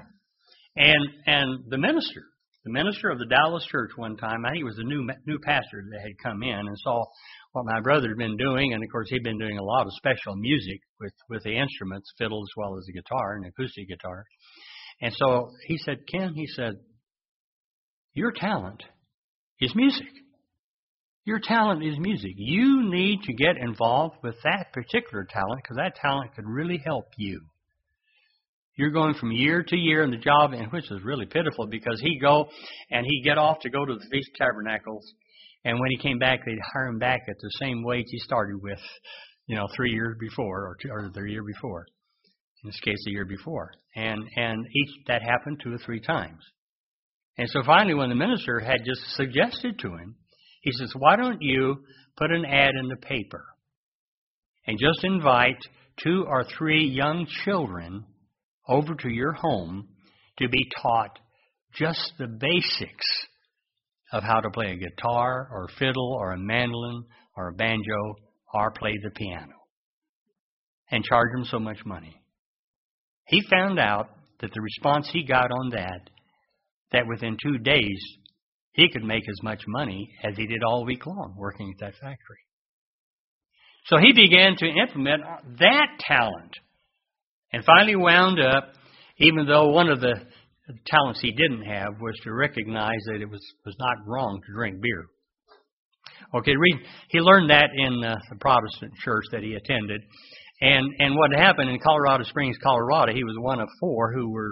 And the minister of the Dallas church one time, I think he was a new pastor that had come in and saw what my brother had been doing. And, of course, he'd been doing a lot of special music with the instruments, fiddle as well as the guitar and acoustic guitar. And so he said, Ken, he said, your talent is music. Your talent is music. You need to get involved with that particular talent because that talent could really help you. You're going from year to year in the job, and which is really pitiful because he'd go and he'd get off to go to the Feast of Tabernacles, and when he came back, they'd hire him back at the same wage he started with, 3 years before or the year before. In this case, the year before. And that happened 2 or 3 times. And so finally, when the minister had just suggested to him, he says, why don't you put an ad in the paper and just invite 2 or 3 young children over to your home to be taught just the basics of how to play a guitar or a fiddle or a mandolin or a banjo or play the piano, and charge them so much money. He found out that the response he got on that within 2 days, he could make as much money as he did all week long working at that factory. So he began to implement that talent and finally wound up, even though one of the talents he didn't have was to recognize that it was not wrong to drink beer. Okay, he learned that in the Protestant church that he attended. And what happened in Colorado Springs, Colorado, he was one of 4 who were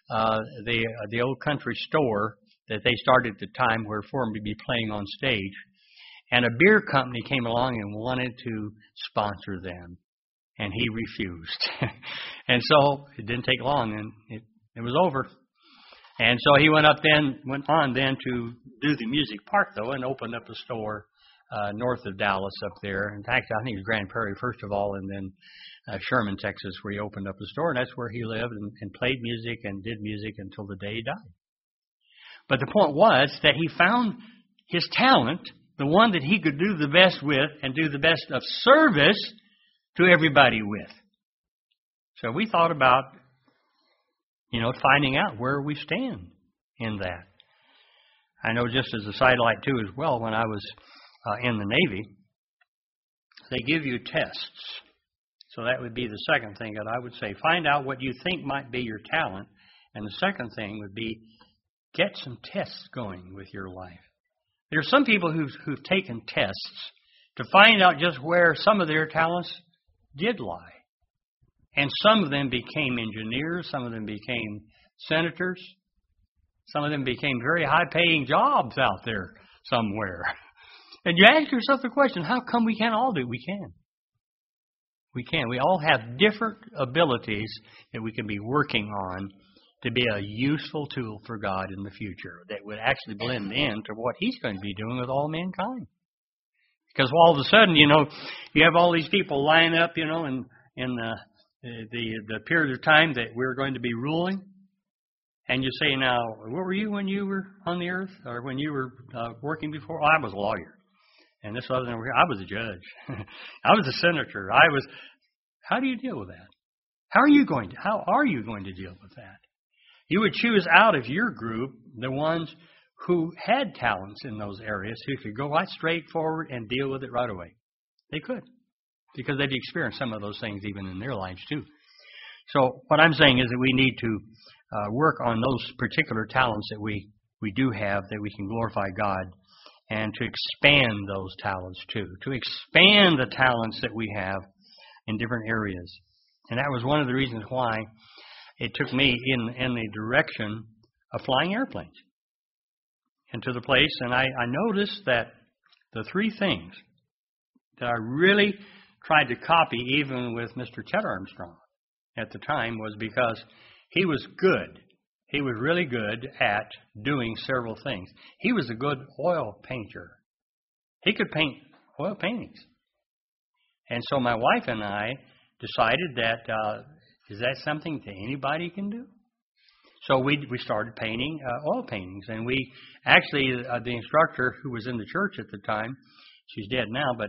the old country store that they started at the time where for him to be playing on stage. And a beer company came along and wanted to sponsor them. And he refused. And so it didn't take long, and it was over. And so he went on to do the music part, though, and opened up a store north of Dallas up there. In fact, I think it was Grand Prairie first of all, and then Sherman, Texas, where he opened up a store. And that's where he lived and played music and did music until the day he died. But the point was that he found his talent, the one that he could do the best with and do the best of service to everybody with. So we thought about, finding out where we stand in that. I know just as a sidelight too as well, when I was in the Navy, they give you tests. So that would be the second thing that I would say. Find out what you think might be your talent. And the second thing would be get some tests going with your life. There are some people who've taken tests to find out just where some of their talents did lie. And some of them became engineers, some of them became senators, some of them became very high-paying jobs out there somewhere. And you ask yourself the question, how come we can't all do it? We can. We can. We all have different abilities that we can be working on to be a useful tool for God in the future that would actually blend into what He's going to be doing with all mankind. Because all of a sudden, you have all these people line up, in the period of time that we're going to be ruling. And you say, now, what were you when you were on the earth? Or when you were working before? Oh, I was a lawyer. And this other over here, I was a judge. I was a senator. How do you deal with that? How are you going to deal with that? You would choose out of your group the ones who had talents in those areas, who could go right straight forward and deal with it right away. They could, because they've experienced some of those things even in their lives too. So what I'm saying is that we need to work on those particular talents that we do have, that we can glorify God, and to expand those talents too, to expand the talents that we have in different areas. And that was one of the reasons why it took me in the direction of flying airplanes into the place. And I noticed that the 3 things that I really tried to copy, even with Mr. Chet Armstrong at the time, was because he was good. He was really good at doing several things. He was a good oil painter. He could paint oil paintings. And so my wife and I decided that, is that something that anybody can do? So we started painting oil paintings. And we actually, the instructor who was in the church at the time, she's dead now, but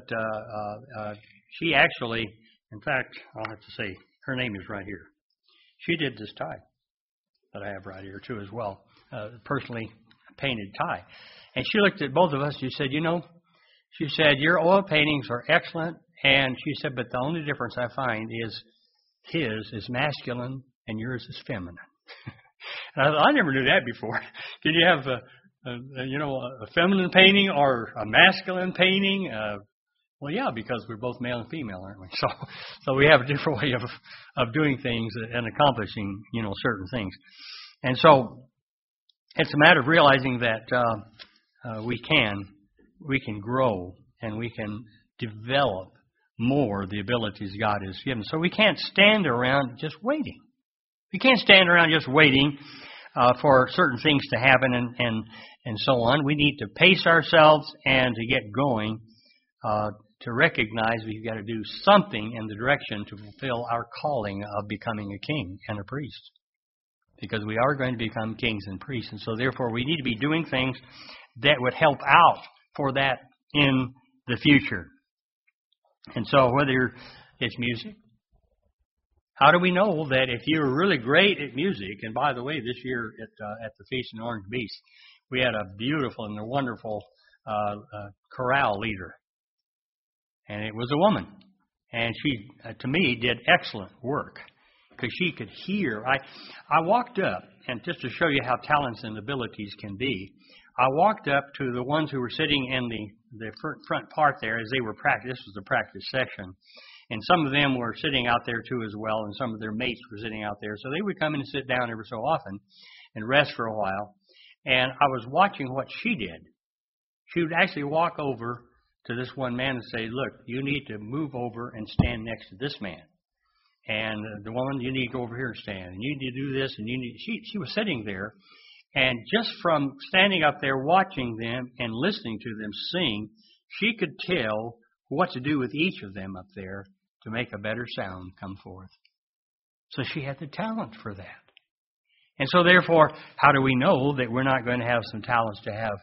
she actually, in fact, I'll have to say, her name is right here. She did this tie that I have right here too as well, personally painted tie. And she looked at both of us and she said, she said, your oil paintings are excellent. And she said, but the only difference I find is his is masculine and yours is feminine. And I thought, I never knew that before. Can you have a feminine painting or a masculine painting? Well, yeah, because we're both male and female, aren't we? So we have a different way of doing things and accomplishing, certain things. And so it's a matter of realizing that we can grow and we can develop more the abilities God has given. So we can't stand around just waiting. We can't stand around just waiting for certain things to happen and so on. We need to pace ourselves and to get going, to recognize we've got to do something in the direction to fulfill our calling of becoming a king and a priest. Because we are going to become kings and priests. And so therefore we need to be doing things that would help out for that in the future. And so whether it's music, how do we know that if you're really great at music, and by the way, this year at the Feast in Orange Beach, we had a beautiful and a wonderful chorale leader. And it was a woman. And she, to me, did excellent work because she could hear. I walked up, and just to show you how talents and abilities can be, I walked up to the ones who were sitting in the front part there as they were practicing. This was the practice session. And some of them were sitting out there too as well, and some of their mates were sitting out there. So they would come in and sit down every so often and rest for a while. And I was watching what she did. She would actually walk over to this one man and say, look, you need to move over and stand next to this man. And the woman, you need to go over here and stand. And you need to do this. And she was sitting there. And just from standing up there watching them and listening to them sing, she could tell what to do with each of them up there to make a better sound come forth. So she had the talent for that. And so therefore, how do we know that we're not going to have some talents to have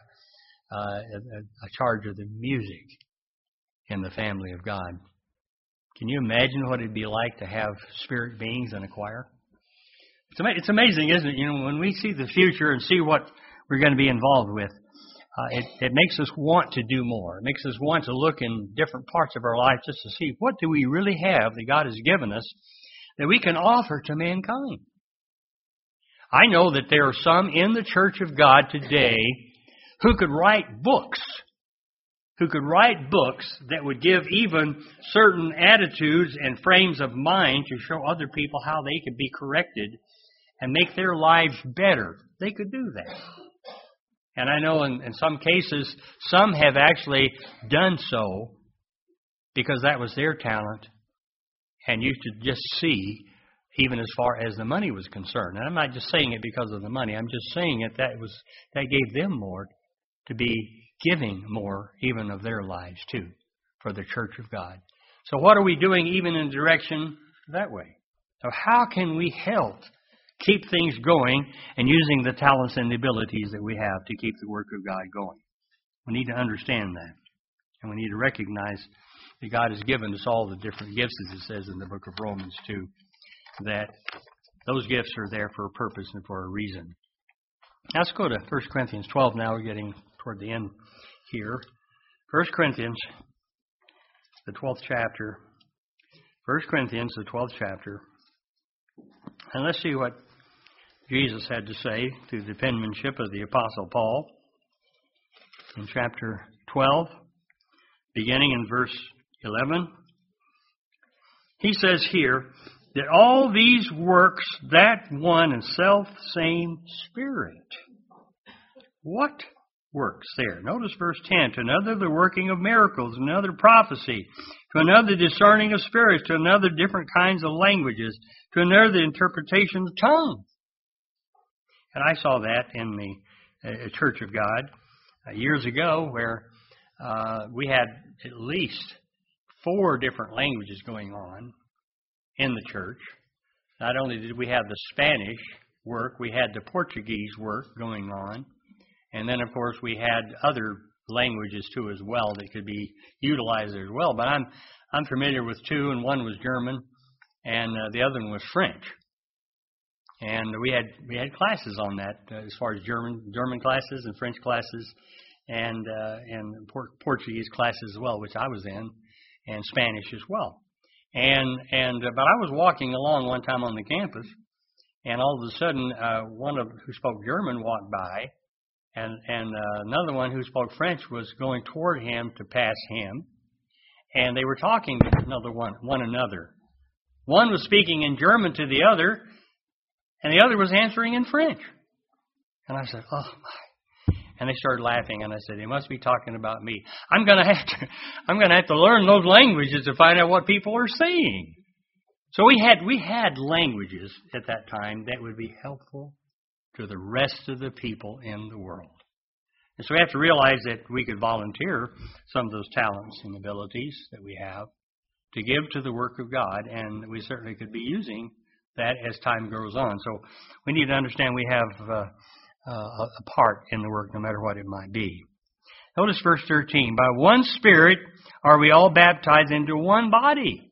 a charge of the music in the family of God? Can you imagine what it'd be like to have spirit beings in a choir? It's amazing, isn't it? When we see the future and see what we're going to be involved with, it makes us want to do more. It makes us want to look in different parts of our life just to see what do we really have that God has given us that we can offer to mankind. I know that there are some in the church of God today who could write books, that would give even certain attitudes and frames of mind to show other people how they could be corrected and make their lives better. They could do that. And I know in some cases, some have actually done so because that was their talent. And you could just see, even as far as the money was concerned. And I'm not just saying it because of the money. I'm just saying it that gave them more to be giving more even of their lives too for the church of God. So what are we doing even in direction that way? So how can we help keep things going and using the talents and the abilities that we have to keep the work of God going? We need to understand that. And we need to recognize that God has given us all the different gifts, as it says in the book of Romans too, that those gifts are there for a purpose and for a reason. Now let's go to 1 Corinthians 12 now. We're getting toward the end here. 1 Corinthians, the 12th chapter. 1 Corinthians, the 12th chapter. And let's see what Jesus had to say through the penmanship of the Apostle Paul in chapter 12, beginning in verse 11. He says here that all these works, that one and self-same Spirit. What works there? Notice verse 10. To another the working of miracles, another prophecy, to another discerning of spirits, to another different kinds of languages, to another the interpretation of tongues. And I saw that in the Church of God years ago where we had at least 4 different languages going on. in the church. Not only did we have the Spanish work, we had the Portuguese work going on. And then, of course, we had other languages, too, as well that could be utilized as well. But I'm familiar with two, and one was German, and the other one was French. And we had classes on that as far as German classes and French classes and Portuguese classes as well, which I was in, and Spanish as well. But I was walking along one time on the campus, and all of a sudden, one who spoke German walked by, and another one who spoke French was going toward him to pass him, and they were talking to one another. One was speaking in German to the other, and the other was answering in French. And I said, "Oh my!" And they started laughing, and I said, "They must be talking about me. I'm going to have to learn those languages to find out what people are saying." So we had languages at that time that would be helpful to the rest of the people in the world. And so we have to realize that we could volunteer some of those talents and abilities that we have to give to the work of God, and we certainly could be using that as time goes on. So we need to understand we have a part in the work, no matter what it might be. Notice verse 13. By one Spirit are we all baptized into one body,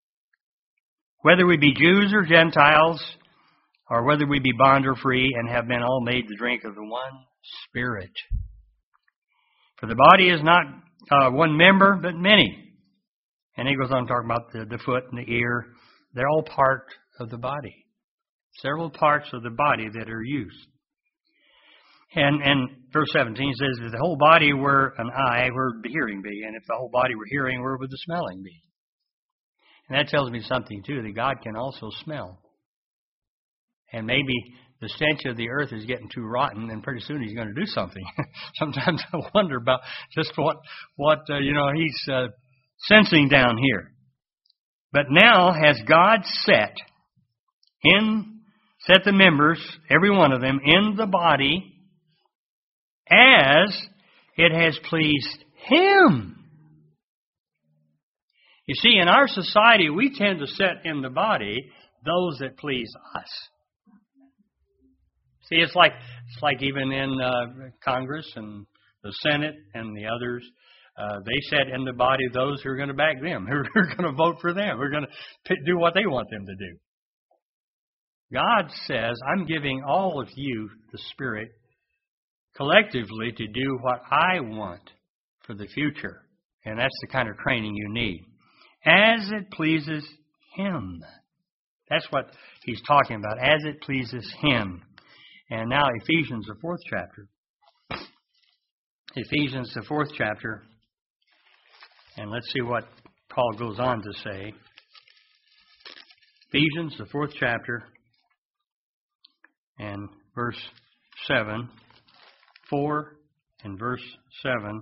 whether we be Jews or Gentiles, or whether we be bond or free, and have been all made to drink of the one Spirit. For the body is not one member, but many. And he goes on to talk about the foot and the ear. They're all part of the body. Several parts of the body that are used. And verse 17 says, if the whole body were an eye, where would the hearing be? And if the whole body were hearing, where would the smelling be? And that tells me something, too, that God can also smell. And maybe the stench of the earth is getting too rotten, and pretty soon he's going to do something. Sometimes I wonder about just what he's sensing down here. But now has God set the members, every one of them, in the body as it has pleased Him. You see, in our society, we tend to set in the body those that please us. See, it's like even in Congress and the Senate and the others, they set in the body those who are going to back them, who are going to vote for them, who are going to do what they want them to do. God says, I'm giving all of you the Spirit collectively to do what I want for the future. And that's the kind of training you need. As it pleases Him. That's what he's talking about, as it pleases Him. And now Ephesians, the 4th chapter. Ephesians, the 4th chapter. And let's see what Paul goes on to say. Ephesians, the 4th chapter, and verse 7. 4 and verse 7.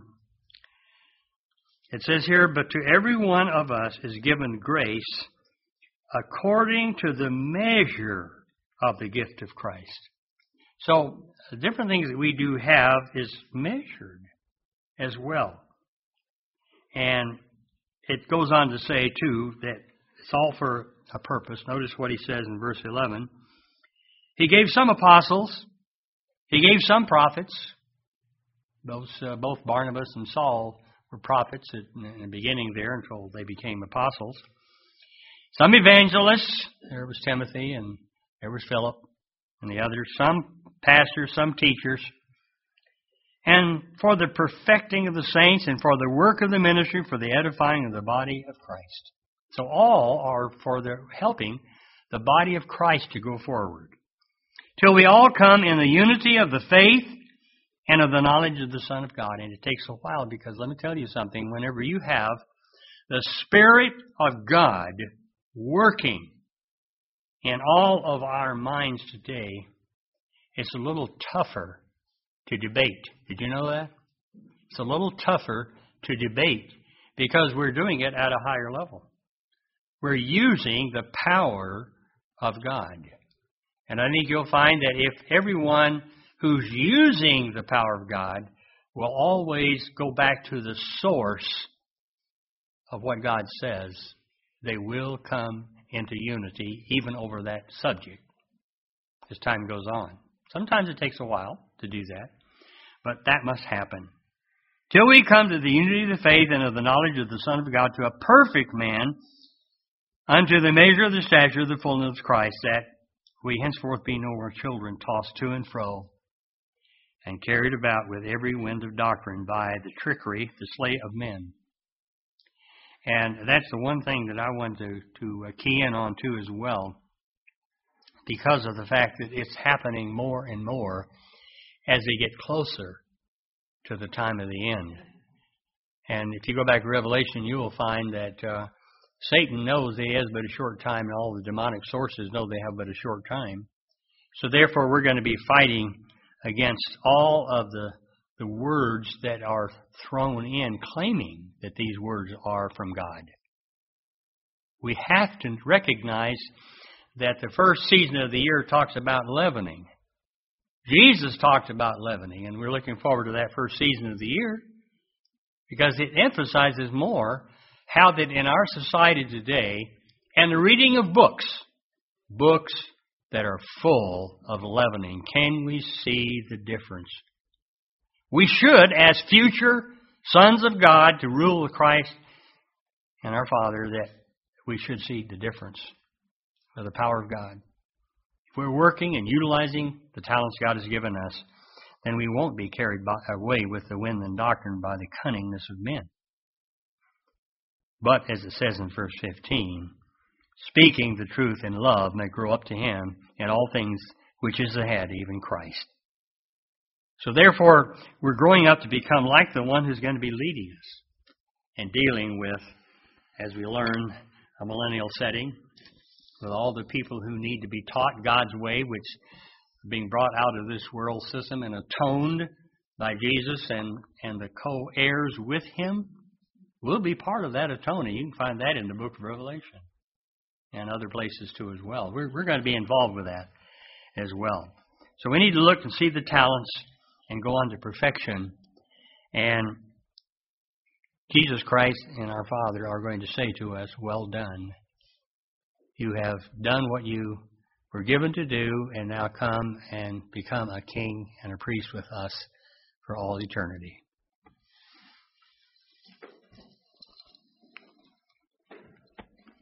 It says here, but to every one of us is given grace according to the measure of the gift of Christ. So, the different things that we do have is measured as well. And it goes on to say, too, that it's all for a purpose. Notice what he says in verse 11. He gave some apostles. He gave some prophets. Both Barnabas and Saul were prophets in the beginning there until they became apostles. Some evangelists. There was Timothy and there was Philip and the others. Some pastors, some teachers. And for the perfecting of the saints and for the work of the ministry, for the edifying of the body of Christ. So all are for the helping the body of Christ to go forward. Till we all come in the unity of the faith and of the knowledge of the Son of God. And it takes a while because let me tell you something. Whenever you have the Spirit of God working in all of our minds today, it's a little tougher to debate. Did you know that? It's a little tougher to debate because we're doing it at a higher level. We're using the power of God. And I think you'll find that if everyone who's using the power of God will always go back to the source of what God says, they will come into unity, even over that subject, as time goes on. Sometimes it takes a while to do that, but that must happen. Till we come to the unity of the faith and of the knowledge of the Son of God, to a perfect man, unto the measure of the stature of the fullness of Christ, that we henceforth be no more children, tossed to and fro, and carried about with every wind of doctrine by the trickery, the sleight of men. And that's the one thing that I want to key in on too as well, because of the fact that it's happening more and more as they get closer to the time of the end. And if you go back to Revelation, you will find that Satan knows he has but a short time, and all the demonic sources know they have but a short time. So therefore, we're going to be fighting against all of the words that are thrown in, claiming that these words are from God. We have to recognize that the first season of the year talks about leavening. Jesus talked about leavening, and we're looking forward to that first season of the year because it emphasizes more how that in our society today, and the reading of books that are full of leavening, can we see the difference? We should, as future sons of God to rule with Christ and our Father, that we should see the difference of the power of God. If we're working and utilizing the talents God has given us, then we won't be carried away with the wind and doctrine by the cunningness of men. But, as it says in verse 15, speaking the truth in love may grow up to Him in all things which is the head, even Christ. So therefore, we're growing up to become like the one who's going to be leading us and dealing with, as we learn, a millennial setting, with all the people who need to be taught God's way, which are being brought out of this world system and atoned by Jesus and the co-heirs with Him. We'll be part of that atoning. You can find that in the book of Revelation and other places too as well. We're going to be involved with that as well. So we need to look and see the talents and go on to perfection. And Jesus Christ and our Father are going to say to us, well done. You have done what you were given to do, and now come and become a king and a priest with us for all eternity.